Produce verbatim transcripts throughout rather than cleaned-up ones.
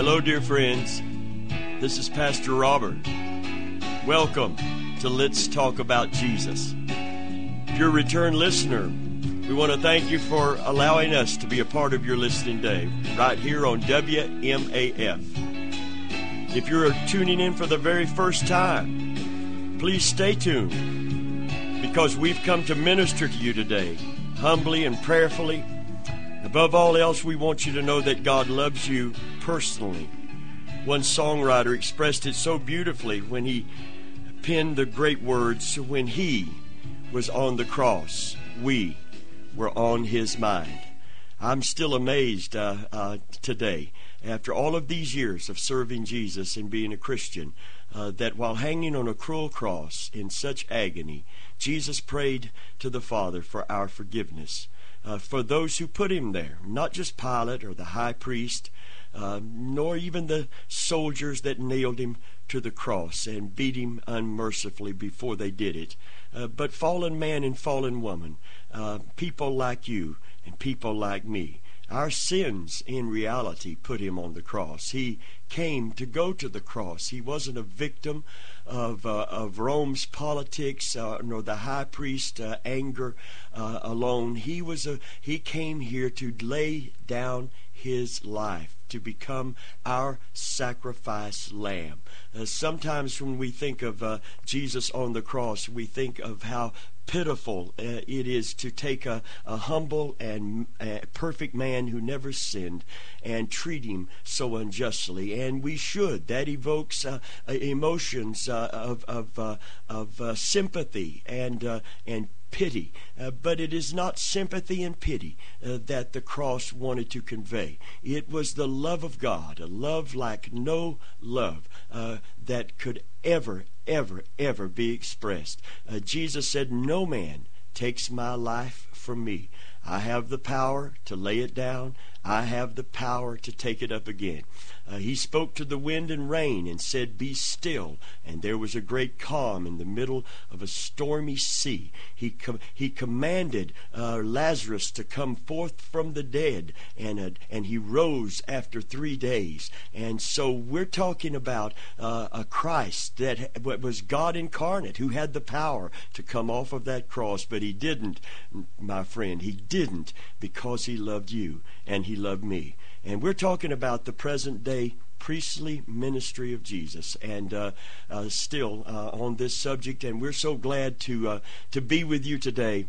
Hello, dear friends. This is Pastor Robert. Welcome to Let's Talk About Jesus. If you're a return listener, we want to thank you for allowing us to be a part of your listening day right here on W M A F. If you're tuning in for the very first time, please stay tuned because we've come to minister to you today, humbly and prayerfully. Above all else, we want you to know that God loves you personally. One songwriter expressed it so beautifully when he penned the great words, "When he was on the cross, we were on his mind." I'm still amazed uh, uh, today, after all of these years of serving Jesus and being a Christian, uh, that while hanging on a cruel cross in such agony, Jesus prayed to the Father for our forgiveness. Uh, for those who put him there, not just Pilate or the high priest, uh, nor even the soldiers that nailed him to the cross and beat him unmercifully before they did it, uh, but fallen man and fallen woman, uh, people like you and people like me. Our sins, in reality, put him on the cross. He came to go to the cross. He wasn't a victim of uh, of Rome's politics, uh, nor the high priest uh, anger uh, alone. He was a he came here to lay down his life, to become our sacrifice lamb. Uh, sometimes when we think of uh, Jesus on the cross, we think of how pitiful uh, it is to take a, a humble and uh, perfect man who never sinned and treat him so unjustly. And we should. That evokes uh, uh, emotions uh, of of, uh, of uh, sympathy and uh, and pity, uh, but it is not sympathy and pity uh, that the cross wanted to convey. It was the love of God, a love like no love uh, that could ever, ever, ever be expressed. Uh, Jesus said, "No man takes my life from me. I have the power to lay it down. I have the power to take it up again." Uh, he spoke to the wind and rain and said, "Be still." And there was a great calm in the middle of a stormy sea. He com- he commanded uh, Lazarus to come forth from the dead, and uh, and he rose after three days. And so we're talking about uh, a Christ that was God incarnate, who had the power to come off of that cross, but he didn't, my friend. He didn't, because he loved you and he loved me. And we're talking about the present day priestly ministry of Jesus, and uh, uh, still uh, on this subject. And we're so glad to uh, to be with you today,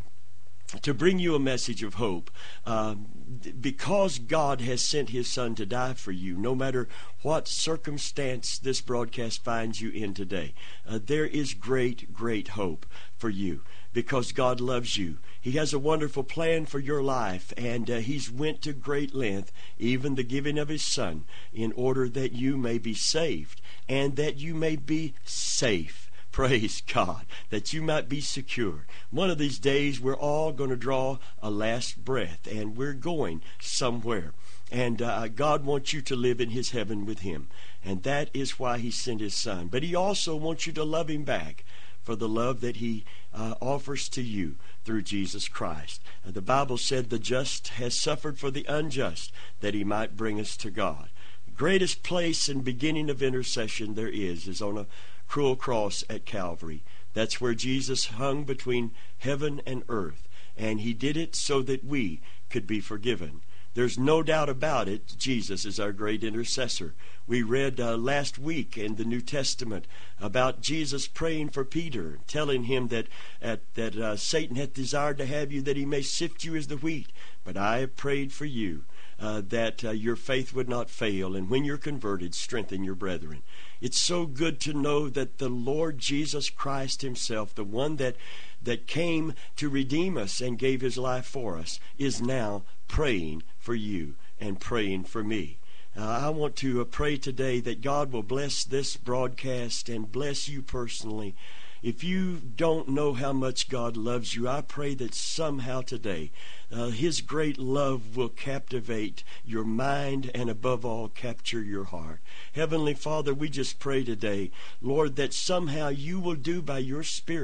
to bring you a message of hope, uh, because God has sent his Son to die for you. No matter what circumstance this broadcast finds you in today, uh, there is great, great hope for you, because God loves you. He has a wonderful plan for your life, and uh, he's went to great length, even the giving of his Son, in order that you may be saved and that you may be safe. Praise God, that you might be secure. One of these days, we're all going to draw a last breath, and we're going somewhere. And uh, God wants you to live in his heaven with him, and that is why he sent his Son. But he also wants you to love him back for the love that he uh, offers to you through Jesus Christ. Uh, the Bible said the just has suffered for the unjust, that he might bring us to God. The greatest place and beginning of intercession there is is on a cruel cross at Calvary. That's where Jesus hung between heaven and earth, and he did it so that we could be forgiven. There's no doubt about it, Jesus is our great intercessor. We read uh, last week in the New Testament about Jesus praying for Peter, telling him that uh, that uh, Satan hath desired to have you, that he may sift you as the wheat. But I have prayed for you, uh, that uh, your faith would not fail, and when you're converted, strengthen your brethren. It's so good to know that the Lord Jesus Christ himself, the one that that came to redeem us and gave his life for us, is now praying for you and praying for me. Uh, I want to uh, pray today that God will bless this broadcast and bless you personally. If you don't know how much God loves you, I pray that somehow today uh, his great love will captivate your mind and above all capture your heart. Heavenly Father, we just pray today, Lord, that somehow you will do by your Spirit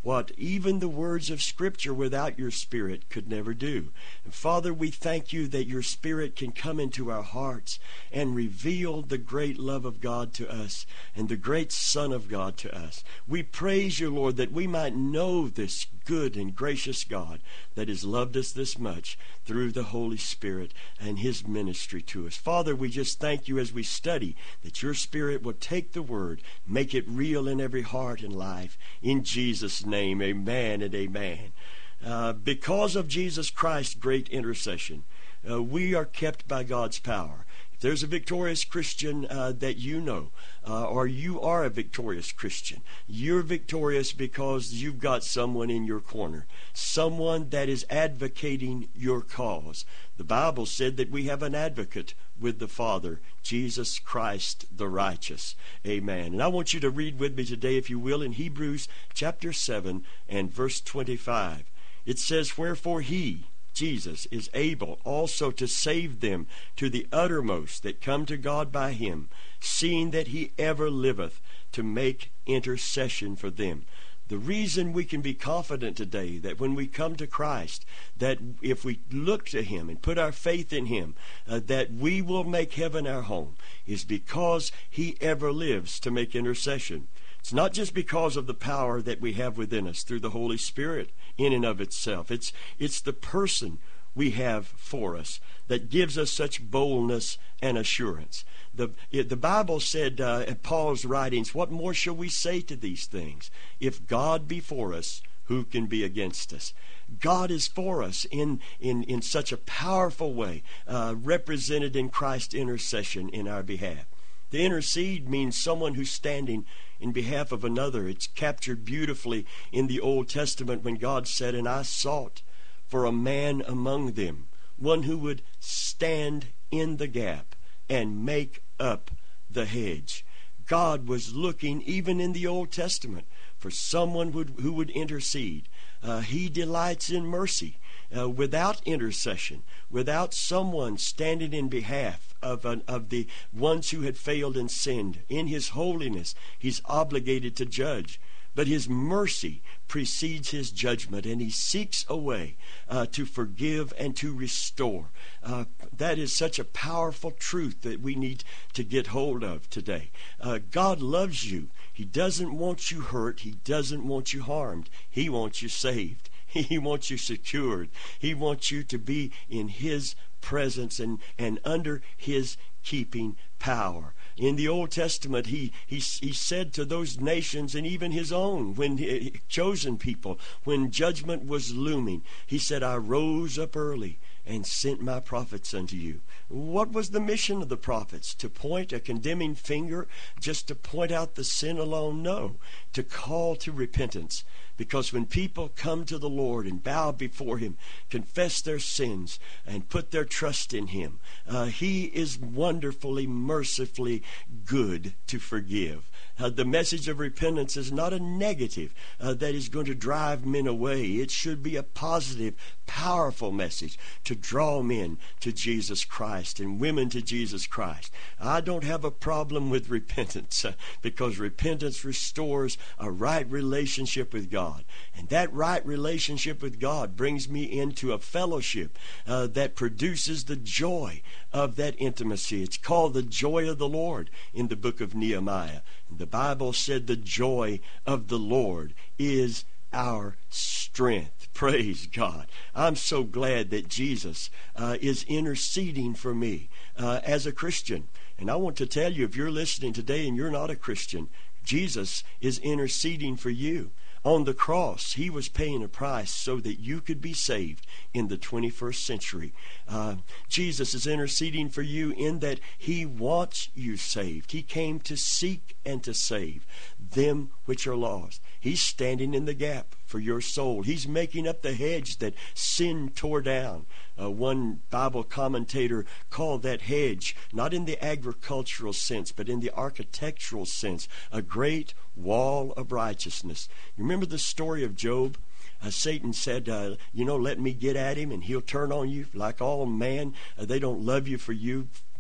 what even the words of Scripture without your Spirit could never do. And Father, we thank you that your Spirit can come into our hearts and reveal the great love of God to us and the great Son of God to us. We praise you, Lord, that we might know this good and gracious God that has loved us this much through the Holy Spirit and his ministry to us. Father, we just thank you as we study that your Spirit will take the word, make it real in every heart and life. In Jesus' name, amen and amen. Uh, because of Jesus Christ's great intercession, uh, we are kept by God's power. If there's a victorious Christian uh, that you know, uh, or you are a victorious Christian, you're victorious because you've got someone in your corner, someone that is advocating your cause. The Bible said that we have an advocate with the Father, Jesus Christ the righteous. Amen. And I want you to read with me today, if you will, in Hebrews chapter seven and verse twenty-five. It says, "Wherefore he," Jesus, "is able also to save them to the uttermost that come to God by him, seeing that he ever liveth to make intercession for them." The reason we can be confident today that when we come to Christ, that if we look to him and put our faith in him, uh, that we will make heaven our home, is because he ever lives to make intercession. It's not just because of the power that we have within us through the Holy Spirit in and of itself. It's, it's the person we have for us that gives us such boldness and assurance. The, the Bible said uh, in Paul's writings, "What more shall we say to these things? If God be for us, who can be against us?" God is for us in, in, in such a powerful way, uh, represented in Christ's intercession in our behalf. To intercede means someone who's standing in behalf of another. It's captured beautifully in the Old Testament when God said, "And I sought for a man among them, one who would stand in the gap and make up the hedge." God was looking, even in the Old Testament, for someone would, who would intercede. Uh, he delights in mercy. Uh, without intercession, without someone standing in behalf of, an, of the ones who had failed and sinned, in his holiness, he's obligated to judge. But his mercy precedes his judgment, and he seeks a way uh, to forgive and to restore. Uh, that is such a powerful truth that we need to get hold of today. Uh, God loves you. He doesn't want you hurt. He doesn't want you harmed. He wants you saved. He wants you secured. He wants you to be in his presence and, and under his keeping power. In the Old Testament, he, he, he said to those nations and even his own, when he, chosen people, when judgment was looming, he said, "I rose up early and sent my prophets unto you." What was the mission of the prophets? To point a condemning finger, just to point out the sin alone? No, to call to repentance. Because when people come to the Lord and bow before him, confess their sins, and put their trust in him, uh, he is wonderfully, mercifully good to forgive. Uh, the message of repentance is not a negative uh, that is going to drive men away. It should be a positive, powerful message to draw men to Jesus Christ and women to Jesus Christ. I don't have a problem with repentance uh, because repentance restores a right relationship with God. And that right relationship with God brings me into a fellowship uh, that produces the joy of that intimacy. It's called the joy of the Lord in the book of Nehemiah. The Bible said the joy of the Lord is our strength. Praise God. I'm so glad that Jesus uh, is interceding for me uh, as a Christian. And I want to tell you, if you're listening today and you're not a Christian, Jesus is interceding for you. On the cross, he was paying a price so that you could be saved in the twenty-first century. Uh, Jesus is interceding for you in that he wants you saved. He came to seek and to save them which are lost. He's standing in the gap for your soul. He's making up the hedge that sin tore down. Uh, one Bible commentator called that hedge, not in the agricultural sense, but in the architectural sense, a great wall of righteousness. You remember the story of Job? Uh, Satan said, uh, you know, let me get at him and he'll turn on you like all man. Uh, they don't love you for you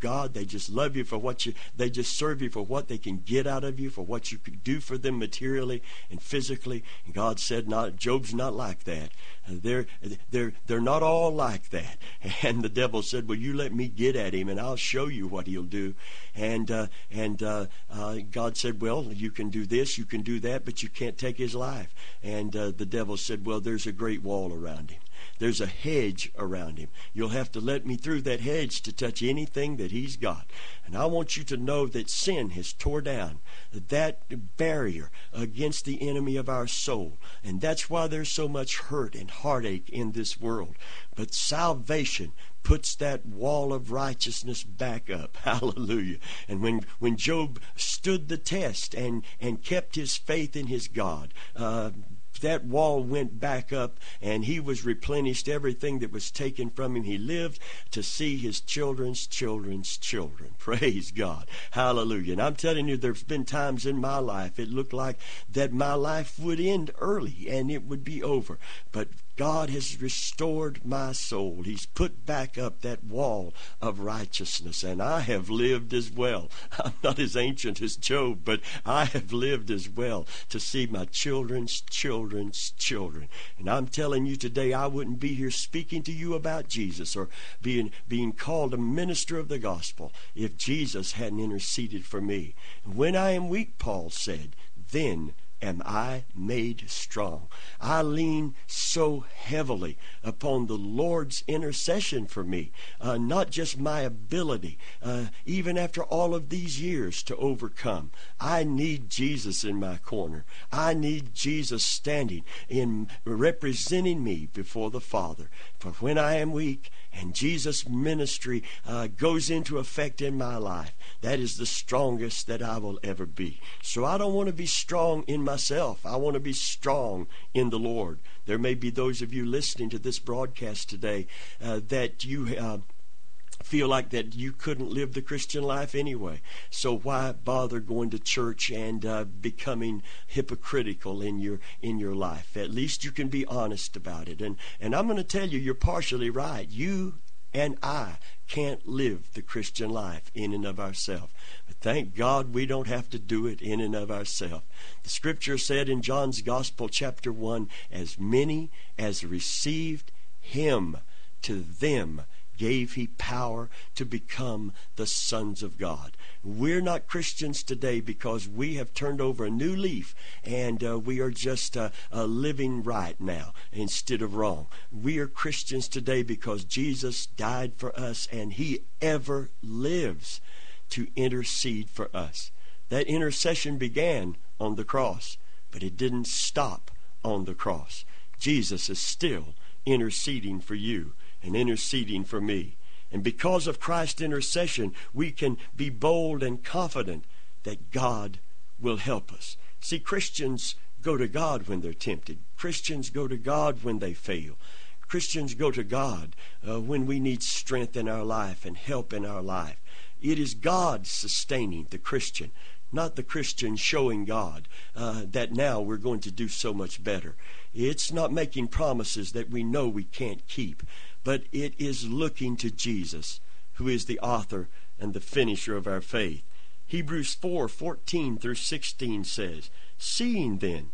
God. They just love you for what you, they just serve you for what they can get out of you, for what you could do for them materially and physically. And God said, not, Job's not like that. Uh, they're, they're, they're not all like that. And the devil said, well, you let me get at him and I'll show you what he'll do. And, uh, and uh, uh, God said, well, you can do this, you can do that, but you can't take his life. And uh, the devil said, well, there's a great wall around him. There's a hedge around him. You'll have to let me through that hedge to touch anything that he's got. And I want you to know that sin has tore down that barrier against the enemy of our soul. And that's why there's so much hurt and heartache in this world. But salvation puts that wall of righteousness back up. Hallelujah. And when, when Job stood the test and, and kept his faith in his God, uh, that wall went back up and he was replenished. Everything that was taken from him, he lived to see his children's children's children. Praise God. Hallelujah. And I'm telling you, there's been times in my life it looked like that my life would end early and it would be over. But God has restored my soul. He's put back up that wall of righteousness, and I have lived as well. I'm not as ancient as Job, but I have lived as well to see my children's children's children. And I'm telling you today, I wouldn't be here speaking to you about Jesus or being, being called a minister of the gospel if Jesus hadn't interceded for me. And when I am weak, Paul said, then am I made strong. I lean so heavily upon the Lord's intercession for me, uh, not just my ability, uh, even after all of these years to overcome. I need Jesus in my corner. I need Jesus standing in representing me before the Father. For when I am weak and Jesus' ministry uh, goes into effect in my life, that is the strongest that I will ever be. So I don't want to be strong in myself. I want to be strong in the Lord. There may be those of you listening to this broadcast today uh, that you uh, feel like that you couldn't live the Christian life anyway. So why bother going to church and uh, becoming hypocritical in your in your life? At least you can be honest about it. And and I'm going to tell you, you're partially right. You and I can't live the Christian life in and of ourselves. But thank God we don't have to do it in and of ourselves. The scripture said in John's Gospel chapter one, as many as received him, to them gave he power to become the sons of God. We're not Christians today because we have turned over a new leaf and uh, we are just uh, uh, living right now instead of wrong. We are Christians today because Jesus died for us and he ever lives to intercede for us. That intercession began on the cross, but it didn't stop on the cross. Jesus is still interceding for you and interceding for me. And because of Christ's intercession, we can be bold and confident that God will help us. See, Christians go to God when they're tempted. Christians go to God when they fail. Christians go to God uh, when we need strength in our life and help in our life. It is God sustaining the Christian, not the Christian showing God uh, that now we're going to do so much better. It's not making promises that we know we can't keep, but it is looking to Jesus, who is the author and the finisher of our faith. Hebrews four fourteen through sixteen says, seeing then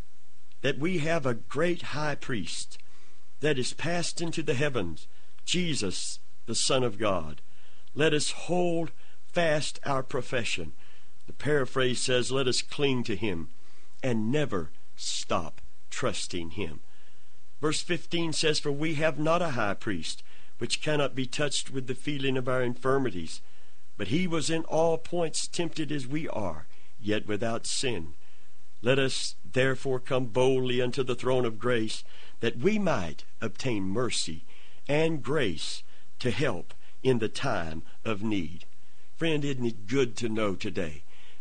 that we have a great high priest that is passed into the heavens, Jesus, the Son of God, let us hold fast our profession. The paraphrase says, let us cling to him and never stop trusting him. Verse fifteen says, for we have not a high priest which cannot be touched with the feeling of our infirmities, but he was in all points tempted as we are, yet without sin. Let us therefore come boldly unto the throne of grace, that we might obtain mercy and grace to help in the time of need. Friend, isn't it good to know today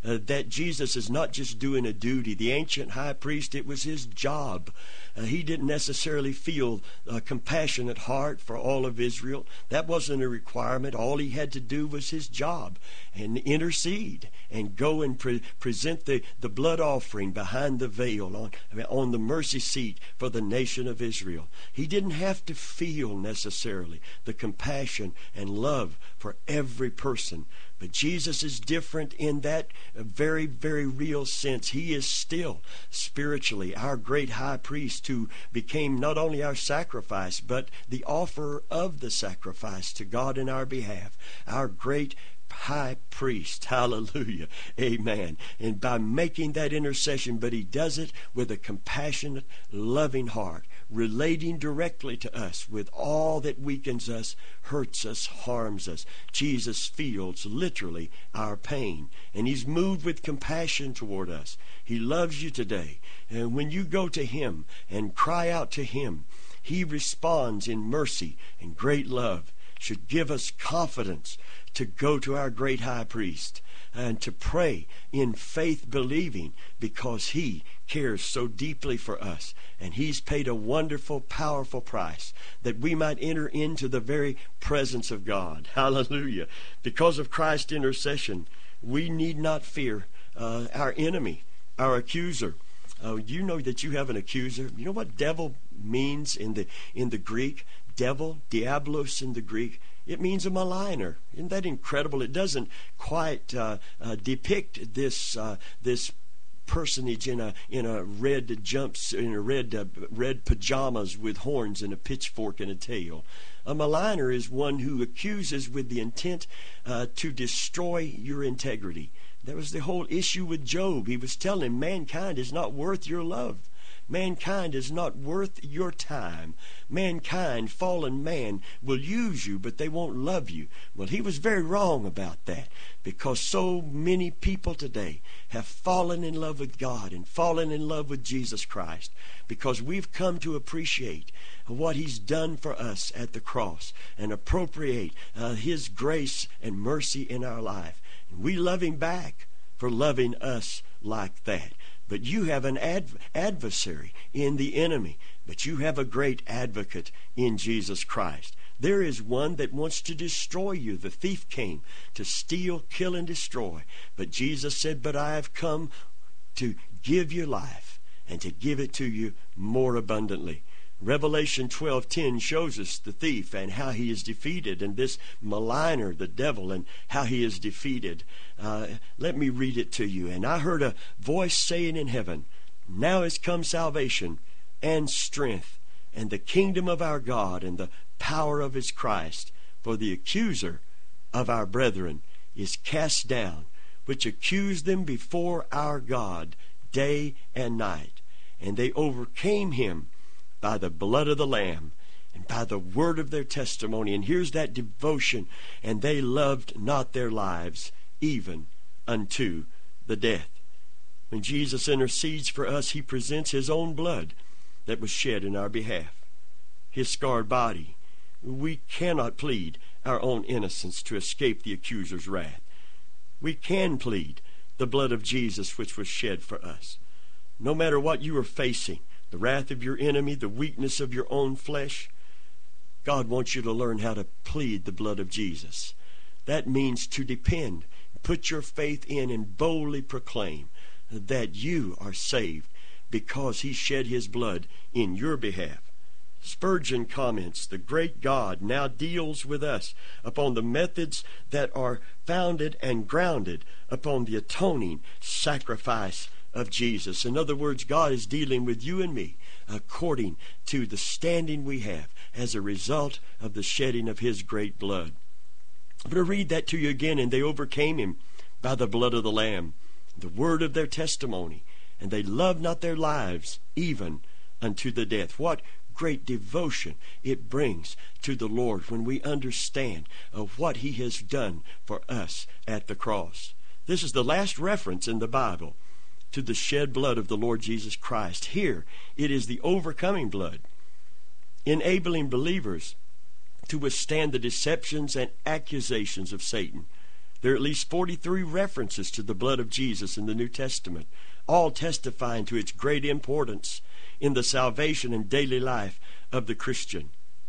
uh, that Jesus is not just doing a duty. The ancient high priest, it was his job. Uh, he didn't necessarily feel a compassionate heart for all of Israel. That wasn't a requirement. All he had to do was his job, and intercede and go and pre- present the, the blood offering behind the veil on, I mean, on the mercy seat for the nation of Israel. He didn't have to feel necessarily the compassion and love for every person. But Jesus is different in that very, very real sense. He is still spiritually our great high priest who became not only our sacrifice, but the offerer of the sacrifice to God in our behalf. Our great high priest. Hallelujah. Amen. And by making that intercession, but he does it with a compassionate, loving heart, relating directly to us with all that weakens us, hurts us, harms us. Jesus feels literally our pain, and he's moved with compassion toward us. He loves you today. And when you go to him and cry out to him, he responds in mercy and great love. Should give us confidence to go to our great high priest and to pray in faith, believing, because he cares so deeply for us, and he's paid a wonderful, powerful price that we might enter into the very presence of God. Hallelujah. Because of Christ's intercession, we need not fear uh, our enemy, our accuser. Uh, you know that you have an accuser. You know what devil means in the in the Greek? Devil, diablos in the Greek. It means a maligner. Isn't that incredible? It doesn't quite uh, uh, depict this uh, this personage in a in a red jumps in a red uh, red pajamas with horns and a pitchfork and a tail. A maligner is one who accuses with the intent uh, to destroy your integrity. That was the whole issue with Job. He was telling him, mankind is not worth your love. Mankind is not worth your time. Mankind, fallen man, will use you, but they won't love you. Well, he was very wrong about that, because so many people today have fallen in love with God and fallen in love with Jesus Christ, because we've come to appreciate what he's done for us at the cross and appropriate uh, his grace and mercy in our life. And we love him back for loving us like that. But you have an adv- adversary in the enemy. But you have a great advocate in Jesus Christ. There is one that wants to destroy you. The thief came to steal, kill, and destroy. But Jesus said, but I have come to give you life and to give it to you more abundantly. Revelation twelve ten shows us the thief and how he is defeated, and this maligner, the devil, and how he is defeated. Uh, let me read it to you. And I heard a voice saying in heaven, now is come salvation and strength and the kingdom of our God and the power of his Christ. For the accuser of our brethren is cast down, which accused them before our God day and night. And they overcame him by the blood of the Lamb and by the word of their testimony. And here's that devotion. And they loved not their lives even unto the death. When Jesus intercedes for us, he presents his own blood that was shed in our behalf. His scarred body. We cannot plead our own innocence to escape the accuser's wrath. We can plead the blood of Jesus which was shed for us. No matter what you are facing, the wrath of your enemy, the weakness of your own flesh, God wants you to learn how to plead the blood of Jesus. That means to depend, put your faith in, and boldly proclaim that you are saved because he shed his blood in your behalf. Spurgeon comments, the great God now deals with us upon the methods that are founded and grounded upon the atoning sacrifice of Jesus. In other words, God is dealing with you and me according to the standing we have as a result of the shedding of his great blood. I'm going to read that to you again. And they overcame him by the blood of the Lamb, the word of their testimony, and they loved not their lives even unto the death. What great devotion it brings to the Lord when we understand of what he has done for us at the cross. This is the last reference in the Bible to the shed blood of the Lord Jesus Christ. Here, it is the overcoming blood, enabling believers to withstand the deceptions and accusations of Satan. There are at least forty-three references to the blood of Jesus in the New Testament, all testifying to its great importance in the salvation and daily life of the Christian.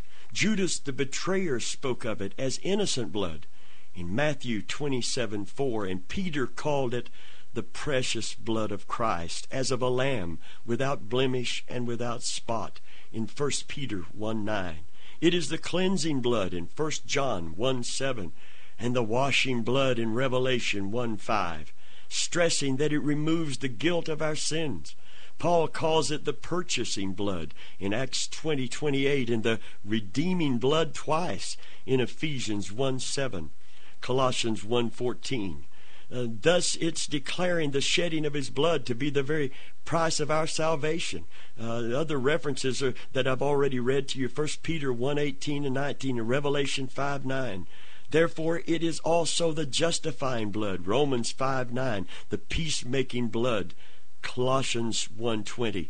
Judas the betrayer spoke of it as innocent blood in Matthew twenty-seven four, and Peter called it the precious blood of Christ, as of a lamb without blemish and without spot in First Peter one nine. It is the cleansing blood in First John one seven, and the washing blood in Revelation one five, stressing that it removes the guilt of our sins. Paul calls it the purchasing blood in Acts twenty twenty-eight, and the redeeming blood twice in Ephesians one seven, Colossians one fourteen. Uh, thus it's declaring the shedding of his blood to be the very price of our salvation. Uh, other references are, that I've already read to you, First Peter one eighteen and nineteen, and Revelation five nine. Therefore it is also the justifying blood, Romans five nine, the peacemaking blood, Colossians one twenty.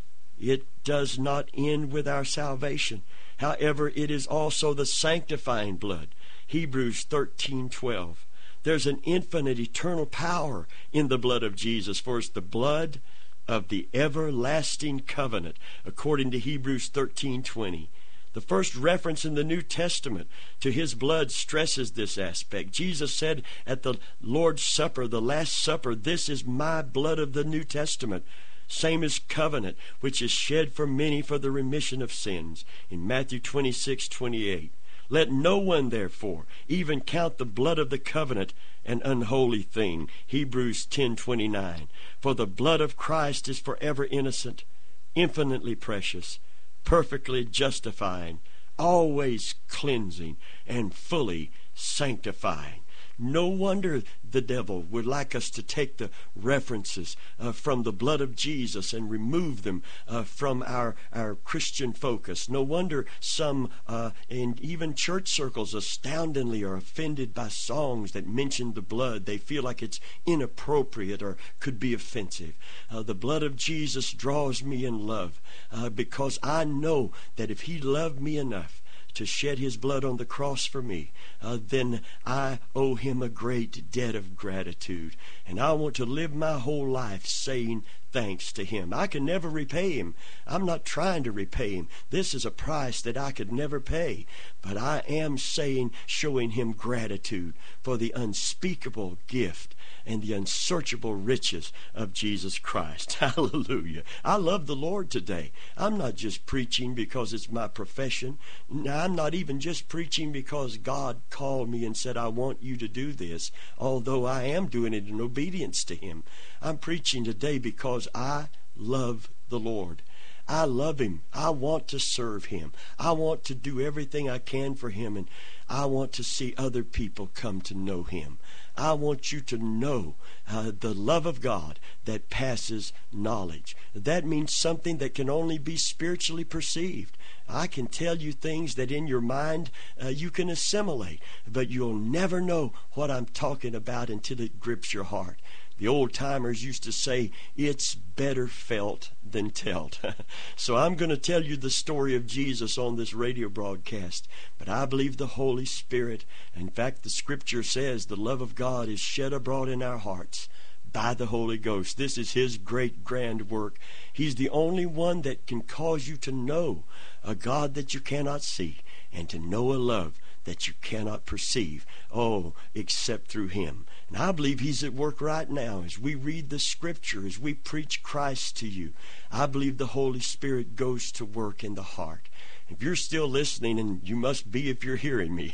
It does not end with our salvation. However, it is also the sanctifying blood, Hebrews thirteen twelve. There's an infinite, eternal power in the blood of Jesus, for it's the blood of the everlasting covenant, according to Hebrews thirteen twenty. The first reference in the New Testament to his blood stresses this aspect. Jesus said at the Lord's Supper, the Last Supper, "This is my blood of the New Testament, same as covenant, which is shed for many for the remission of sins," in Matthew twenty-six twenty-eight. Let no one, therefore, even count the blood of the covenant an unholy thing, Hebrews ten twenty-nine. For the blood of Christ is forever innocent, infinitely precious, perfectly justifying, always cleansing, and fully sanctifying. No wonder the devil would like us to take the references uh, from the blood of Jesus and remove them uh, from our, our Christian focus. No wonder some, uh, in even church circles, astoundingly are offended by songs that mention the blood. They feel like it's inappropriate or could be offensive. Uh, the blood of Jesus draws me in love uh, because I know that if he loved me enough to shed his blood on the cross for me, uh, then I owe him a great debt of gratitude. And I want to live my whole life saying thanks to him. I can never repay him. I'm not trying to repay him. This is a price that I could never pay. But I am saying, showing him gratitude for the unspeakable gift and the unsearchable riches of Jesus Christ. Hallelujah. I love the Lord today. I'm not just preaching because it's my profession. I'm not even just preaching because God called me and said, I want you to do this, although I am doing it in obedience to him. I'm preaching today because I love the Lord. I love him. I want to serve him. I want to do everything I can for him, and I want to see other people come to know him. I want you to know uh, the love of God that passes knowledge. That means something that can only be spiritually perceived. I can tell you things that in your mind uh, you can assimilate, but you'll never know what I'm talking about until it grips your heart. The old timers used to say, it's better felt than telt. So I'm going to tell you the story of Jesus on this radio broadcast. But I believe the Holy Spirit, in fact the scripture says the love of God is shed abroad in our hearts by the Holy Ghost. This is his great grand work. He's the only one that can cause you to know a God that you cannot see and to know a love that you cannot perceive. Oh, except through him. And I believe he's at work right now as we read the scripture, as we preach Christ to you. I believe the Holy Spirit goes to work in the heart. If you're still listening, and you must be if you're hearing me,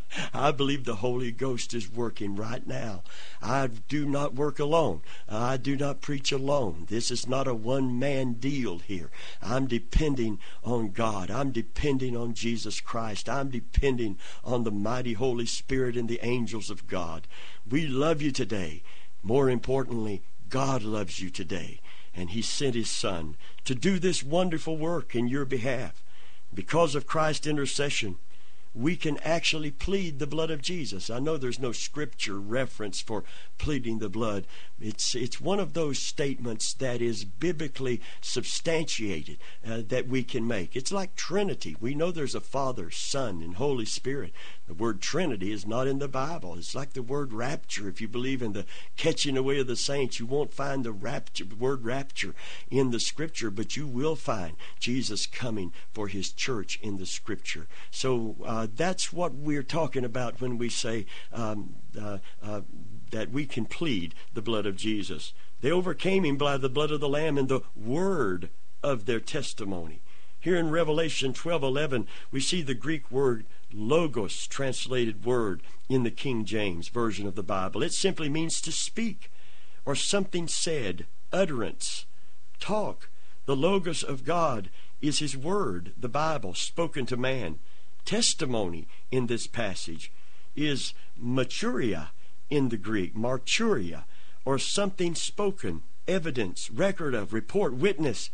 I believe the Holy Ghost is working right now. I do not work alone. I do not preach alone. This is not a one-man deal here. I'm depending on God. I'm depending on Jesus Christ. I'm depending on the mighty Holy Spirit and the angels of God. We love you today. More importantly, God loves you today. And he sent his Son to do this wonderful work in your behalf. Because of Christ's intercession, we can actually plead the blood of Jesus. I know there's no scripture reference for pleading the blood. It's it's one of those statements that is biblically substantiated uh, that we can make. It's like Trinity. We know there's a Father, Son, and Holy Spirit. The word Trinity is not in the Bible. It's like the word rapture. If you believe in the catching away of the saints, you won't find the rapture, word rapture in the Scripture, but you will find Jesus coming for His church in the Scripture. So uh, that's what we're talking about when we say um, uh, uh, that we can plead the blood of Jesus. They overcame Him by the blood of the Lamb and the word of their testimony. Here in Revelation twelve eleven, we see the Greek word logos, translated word in the King James Version of the Bible. It simply means to speak or something said, utterance, talk. The logos of God is His word, the Bible, spoken to man. Testimony in this passage is maturia in the Greek, marturia, or something spoken, evidence, record of, report, witness.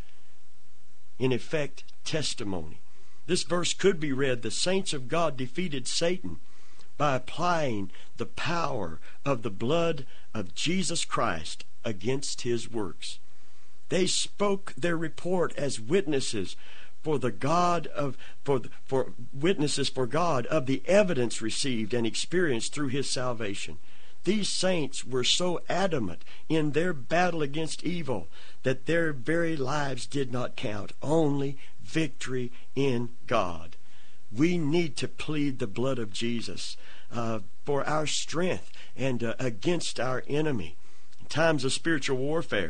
In effect, testimony. This verse could be read, the saints of God defeated Satan by applying the power of the blood of Jesus Christ against his works. They spoke their report as witnesses for the God of for for witnesses for God of the evidence received and experienced through His salvation. These saints were so adamant in their battle against evil that their very lives did not count, only victory in God. We need to plead the blood of Jesus uh, for our strength and uh, against our enemy. In times of spiritual warfare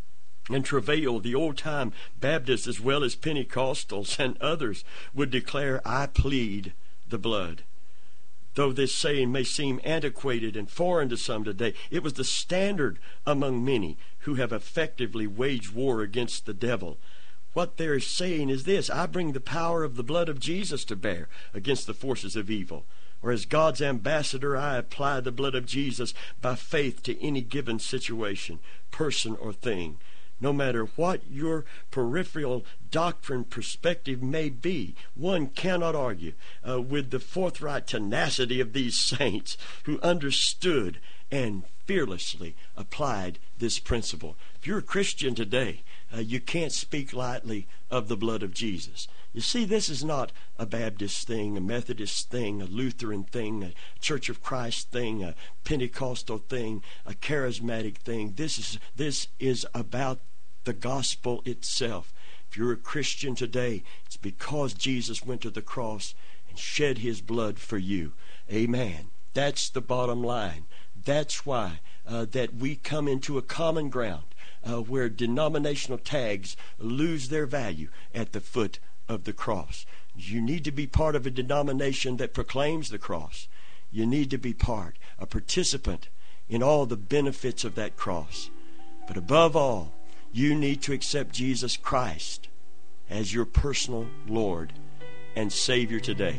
and travail, the old-time Baptists as well as Pentecostals and others would declare, I plead the blood. Though this saying may seem antiquated and foreign to some today, it was the standard among many who have effectively waged war against the devil. What they're saying is this: I bring the power of the blood of Jesus to bear against the forces of evil. Or as God's ambassador, I apply the blood of Jesus by faith to any given situation, person, or thing. No matter what your peripheral doctrine perspective may be, one cannot argue uh, with the forthright tenacity of these saints who understood and fearlessly applied this principle. If you're a Christian today, uh, you can't speak lightly of the blood of Jesus. You see, this is not a Baptist thing, a Methodist thing, a Lutheran thing, a Church of Christ thing, a Pentecostal thing, a charismatic thing. This is this is about the gospel itself. If you're a Christian today, it's because Jesus went to the cross and shed His blood for you. Amen. That's the bottom line. That's why uh, that we come into a common ground uh, where denominational tags lose their value at the foot of the cross. You need to be part of a denomination that proclaims the cross. You need to be part, a participant in all the benefits of that cross. But above all, you need to accept Jesus Christ as your personal Lord and Savior today.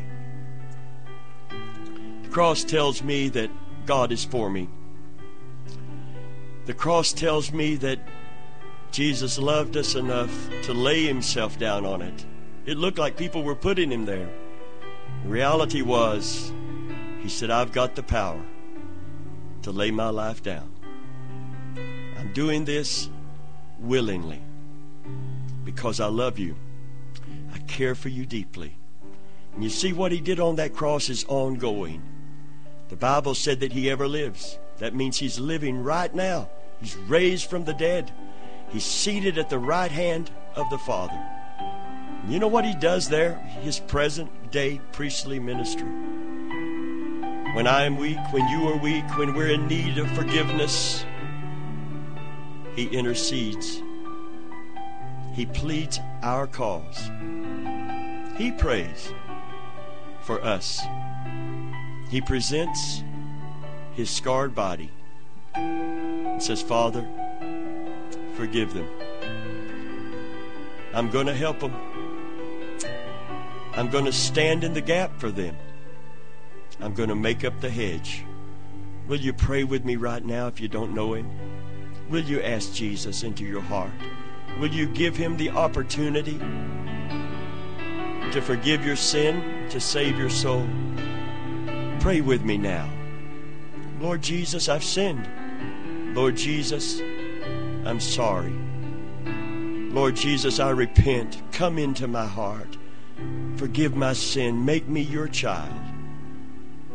The cross tells me that God is for me. The cross tells me that Jesus loved us enough to lay Himself down on it. It looked like people were putting Him there. The reality was, He said, I've got the power to lay my life down. I'm doing this willingly because I love you. I care for you deeply. And you see, what He did on that cross is ongoing. The Bible said that He ever lives. That means He's living right now. He's raised from the dead. He's seated at the right hand of the Father. And you know what He does there? His present day priestly ministry. When I am weak, when you are weak, when we're in need of forgiveness, He intercedes. He pleads our cause. He prays for us. He presents His scarred body and says, Father, forgive them. I'm going to help them. I'm going to stand in the gap for them. I'm going to make up the hedge. Will you pray with me right now if you don't know Him? Will you ask Jesus into your heart? Will you give Him the opportunity to forgive your sin, to save your soul? Pray with me now. Lord Jesus, I've sinned. Lord Jesus, I'm sorry. Lord Jesus, I repent. Come into my heart. Forgive my sin. Make me your child.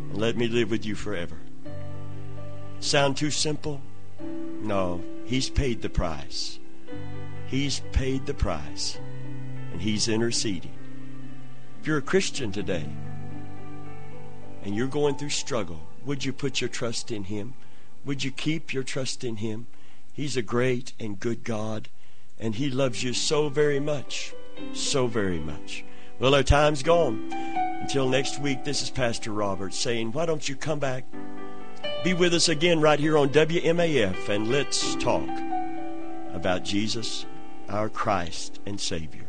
and let me live with you forever. Sound too simple? No, he's paid the price. He's paid the price, and he's interceding. If you're a Christian today and you're going through struggle, would you put your trust in him? Would you keep your trust in him? He's a great and good God, and he loves you so very much, so very much. Well, our time's gone. Until next week, this is Pastor Robert saying, why don't you come back? Be with us again right here on W M A F, and let's talk about Jesus, our Christ and Savior.